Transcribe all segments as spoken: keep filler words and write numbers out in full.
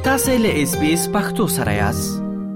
تاسو له اس بي اس پختو سره یاست.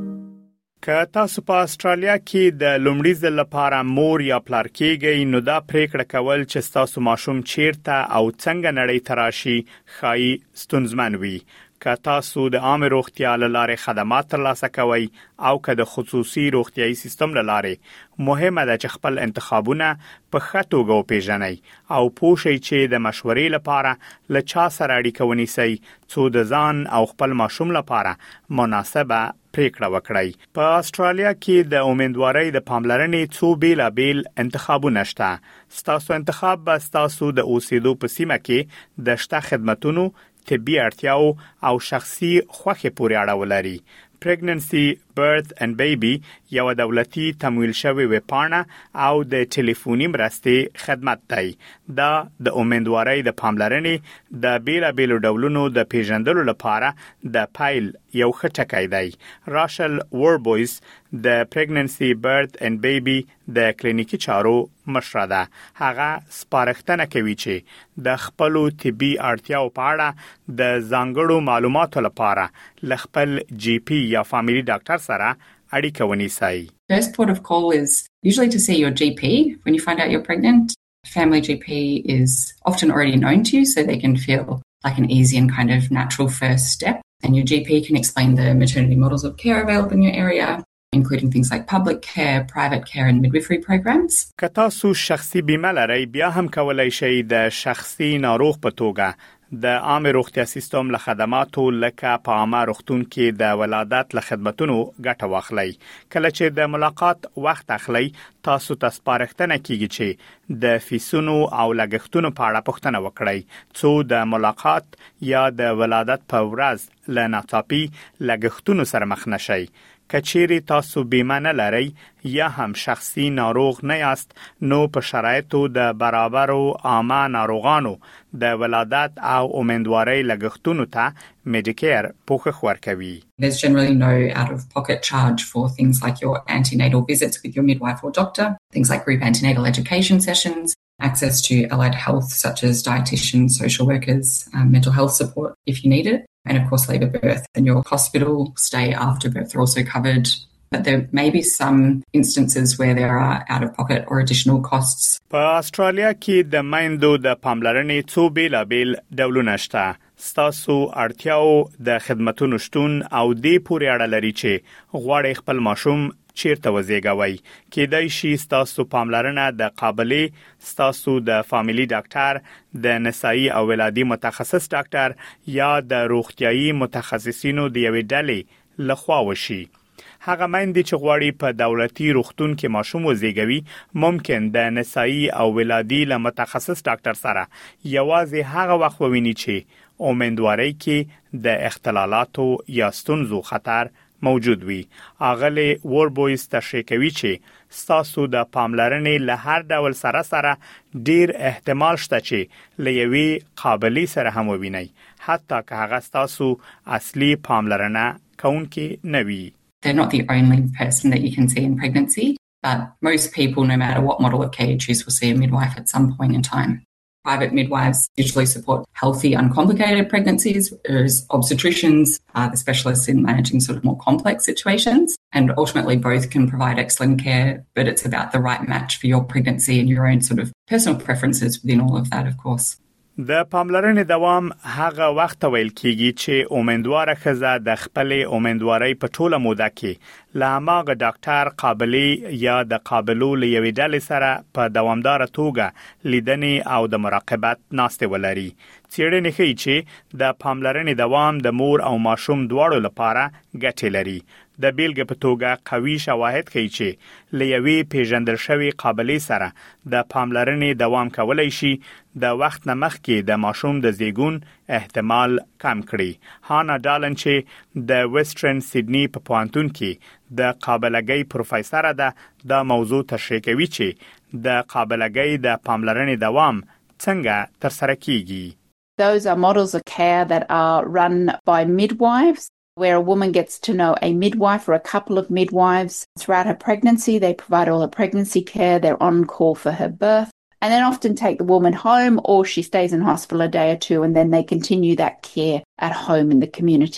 که تاسو په استرالیا کې د لومړي ځل لپاره مور یا پلار کېږئ نو دا پریکړه کول چې تاسو ماشوم چیرته او څنګه نړۍ ته راشي ښایي ستونزمن وي. که تاسو د عامه روغتیا له لارې خدمات ترلاسه کوئ او که د خصوصي روغتیايي سیستم له لارې مهمه ده چې خپل انتخابونه په ښه توګه وپېژنئ او پوه شئ چې د مشورې لپاره له چا سره اړیکه ونیسئ څو د ځان او خپل ماشوم لپاره مناسبه پریکړه وکړئ. په استرالیا کې د امیدوارۍ د پاملرنې څو بیلابیل انتخابونه شته. ستاسو انتخاب به ستاسو د اوسېدو په سیمه کې د شته خدماتونو، طبي اړتیاو او شخصي خوښې پورې اړه ولري. Pregnancy, Birth and Baby یو دولتي تمویل شوی ویبپاڼه او د ټلیفوني مرستې خدمت دی. دا د امیدوارۍ د پاملرنې د بیلابیلو ډولونو د پیژندلو لپاره د پایل یو ښه ټکی دی. راشل وربویس د Pregnancy, Birth and Baby د کلینیکي چارو مشره ده. هغه سپارښتنه کوي چې د خپلو طبي اړتیاو په اړه د ځانګړو معلوماتو لپاره له خپل جی پی یا فامیلی ډاکټر سره اړیکه ونیسئ. First port of call is usually to see your G P when you find out you're pregnant. Family G P is often already known to you, so they can feel like an easy and kind of natural first step. And your G P can explain the maternity models of care available in your area, including things like public care, private care and midwifery programs. که تاسو شخصي بیمه لرئ بیا هم کولای شئ د شخصي ناروغ په توګه د عامه روغتیا سیستم له خدماتو لکه په عامه روغتون کې د ولادت له خدماتونو ګټه واخلئ. کله چې د ملاقات وخت اخلئ تاسو ته سپارښتنه کیږي چې د فیسونو او لګښتونو په اړه پوښتنه وکړئ څو د ملاقات یا د ولادت په ورځ له ناڅاپي لګښتونو سره مخ نشئ. کچېری تاسو بیمه نه لرئ یا هم شخصي ناروغ نه یاست نو په شرایطو د برابرو عامه ناروغانو د ولادت او امیدوارۍ لګښتونو ته میډیکیر پوښښ ورکوي. There's generally no out-of-pocket charge for things like your antenatal visits with your midwife or doctor, things like group antenatal education sessions, access to allied health such as dietitians, social workers, um, mental health support if you need it, and of course labour birth and your hospital stay after birth are also covered. But there may be some instances where there are out-of-pocket or additional costs. په استرالیا کې د میندو د پاملرنې څو بیلابیل ډولونه شته. ستاسو اړتیاو د خدماتونو شتون او دې پورې اړه لري چې غواړئ خپل ماشوم چیرته وزیږوي. کېدای شي ستاسو پاملرنه د قابلې ستاسو د فامیلی ډاکټر، د نسایي او ولادي متخصص ډاکټر یا د روغتیايي متخصصینو د یوې ډلې لخوا وشي. هغه میندې چې غواړي په دولتي روغتون کې ماشوم وزیږوي ممکن د نسایي او ولادي له متخصص ډاکټر سره یوازې هغه وخت وویني چې امیدوارۍ کې د اختلالاتو یا ستونزو خطر موجود وي. اغلی وربویس تشریح کوي چې ستاسو د پاملرنې له هر ډول سره سره ډیر احتمال شته چې له یوې قابلې سره هم ووینئ حتی که هغه ستاسو اصلي پاملرنه کوونکې نه وي. They're not the only person that you can see in pregnancy, but most people, no matter what model of care you choose, will see a midwife at some point in time. Private midwives usually support healthy, uncomplicated pregnancies, whereas obstetricians are the specialists in managing sort of more complex situations. And ultimately both can provide excellent care, but it's about the right match for your pregnancy and your own sort of personal preferences within all of that, of course. د پاملرنې دوام هغه وخت ویل کیږي چې امیدواره ښځه د خپلې امیدوارۍ په ټوله موده کې له هماغه ډاکټر، قابلې یا د قابلو له یوې ډلې سره په دوامداره توګه لیدنې او د مراقبت ناستې ولري. څېړنې ښیي چې د پاملرنې دوام د مور او ماشوم دواړو لپاره ګټې لري. د بیلګې په توګه قوي شواهد ښیي چې له یوې پیژندل شوې قابلې سره د پاملرنې دوام کولی شي د وخت نه مخکې د ماشوم د زیږون احتمال کم کړي. هانا ډالن چې د ویسټرن سیډني په پوهنتون کې د قابلګۍ پروفیسور ده دا موضوع تشریح کوي چې د قابلګۍ د پاملرنې دوام څنګه ترسره کیږي. Those are models of care that are run by midwives, where a woman gets to know a midwife or a couple of midwives throughout her pregnancy. They provide all her pregnancy care. They're on call for her birth. And then often take the woman home, or she stays in hospital a day or two and then they continue that care at home in the community.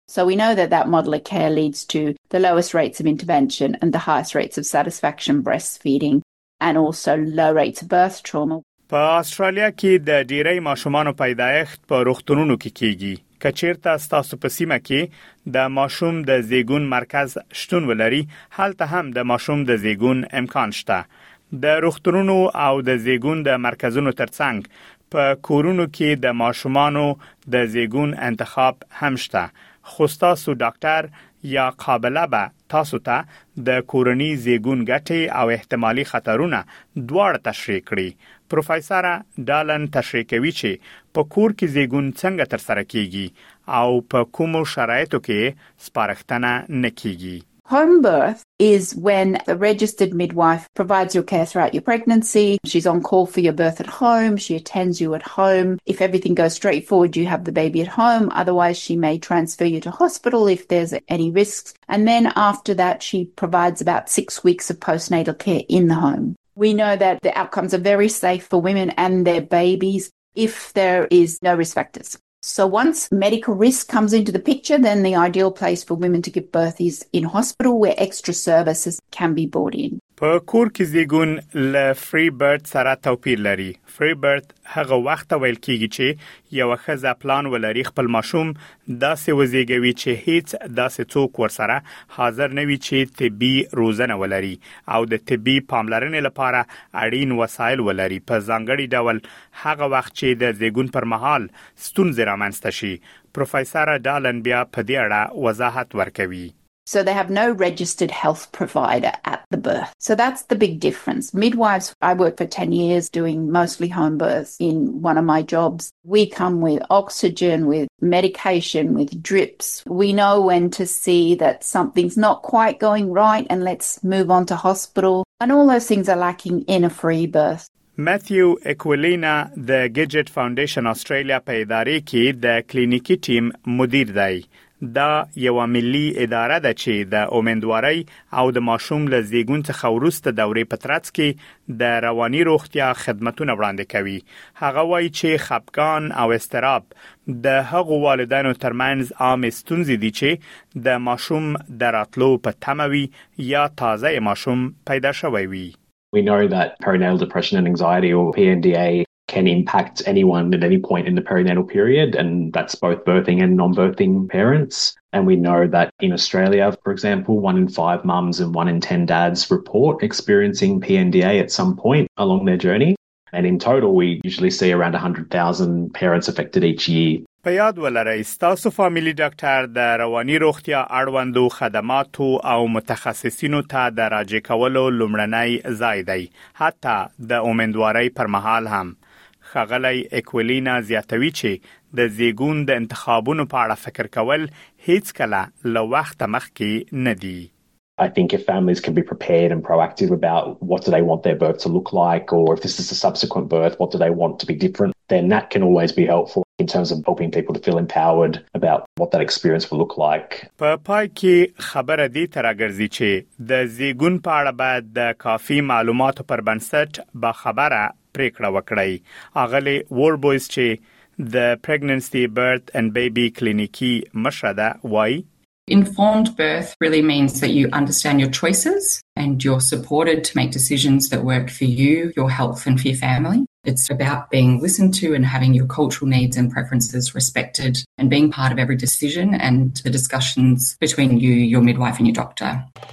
So we know that that model of care leads to the lowest rates of intervention and the highest rates of satisfaction breastfeeding and also low rates of birth trauma. په استرالیا کې د ډیری ماشومانو پیدایښت په روغتونونو کې کیږي. کچیرته ستاسو په سیمه کې د ماشوم د زیږون مرکز شتون ولري، هلته هم د ماشوم د زیږون امکان شته. د روغتونونو او د زیږون د مرکزونو ترڅنګ په کورونو کې د ماشومانو د زیږون انتخاب هم شته. خو تاسو ډاکټر یا قابله به تاسو ته د کورنی زیږون ګټې او احتمالي خطرونه دواړه تشریح کړي. پروفیسور ډالن تشریح کوي چې په کور کې زیږون څنګه ترسره کیږي او په کومو شرایطو کې سپارښتنه نه کیږي. Home birth is when a registered midwife provides your care throughout your pregnancy. She's on call for your birth at home. She attends you at home. If everything goes straightforward, you have the baby at home. Otherwise, she may transfer you to hospital if there's any risks. And then after that, she provides about six weeks of postnatal care in the home. We know that the outcomes are very safe for women and their babies if there is no risk factors. So once medical risk comes into the picture, then the ideal place for women to give birth is in hospital where extra services can be brought in. په کور کې زیږون له فری برت سره توپیر لري. فری برت هغه وخت ویل کیږي چې یو ښځه پلان ولري خپل ماشوم داسې وزیږوي چې هیڅ داسې څوک ورسره حاضر نه وي چې طبي روزنه ولري او د طبي پاملرنې لپاره اړین وسایل ولري. په ځانګړي ډول هغه وخت چې د زیږون پر مهال ستونزې رامنځته شي. پروفیسور ډالن بیا په دې اړه وضاحت ورکوي. So they have no registered health provider at the birth. So that's the big difference. Midwives, I worked for ten years doing mostly home births in one of my jobs. We come with oxygen, with medication, with drips. We know when to see that something's not quite going right and let's move on to hospital. And all those things are lacking in a free birth. Matthew Equilina د Gidget Foundation Australia په ادارې کې د کلینیکی ټیم مدیر دی. دا یو ملي اداره ده چې د امیندوارۍ او د ماشوم له زیږون څخه وروسته دورې په ترڅ کې د رواني روغتیا خدماتونه وړاندې کوي. هغه وایي چې خپګان او اضطراب د هغو والدینو ترمنځ عام ستونزې دي چې د ماشوم د راتلو په تمه وي یا تازه ماشوم پیدا شوی وي. We know that perinatal depression and anxiety, or P N D A, can impact anyone at any point in the perinatal period, and that's both birthing and non-birthing parents. And we know that in Australia, for example, one in five mums and one in ten dads report experiencing P N D A at some point along their journey. And in total, we usually see around one hundred thousand parents affected each year. په یاد ولرئ ستاسو فامیلی ډاکټر د رواني روغتیا اړوندو خدماتو او متخصصینو ته د راجع کولو لومړنی ځای دی، حتی د امیندوارۍ پر مهال هم. ښاغلی اکولینا زیاتوي چې د زیږون د انتخابونو په اړه فکر کول هیڅ کله له وخته مخکې نه دي. I think if families can be prepared and proactive about what do they want their birth to look like, or if this is a subsequent birth, what do they want to be different, then that can always be helpful in terms of helping people to feel empowered about what that experience will look like. په پای کې خبره دي تر راګرځي چې د زیږون په اړه باید د کافي معلوماتو پر بنسټ با خبره پریکړه وکړي. اغلی ووربویز چې د Pregnancy, Birth and Baby کلینیکی مشره ده وایي Informed birth really means that you understand your choices and you're supported to make decisions that work for you, your health and for your family. It's about being listened to and having your cultural needs and preferences respected and being part of every decision and the discussions between you, your midwife and your doctor.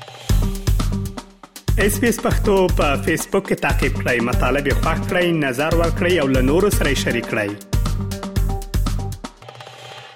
اس پی اس پختو په فیسبوک کې تعقیب کړئ، مطالب یې خوښ کړئ، نظر ورکړئ او له نورو سره شریک کړئ.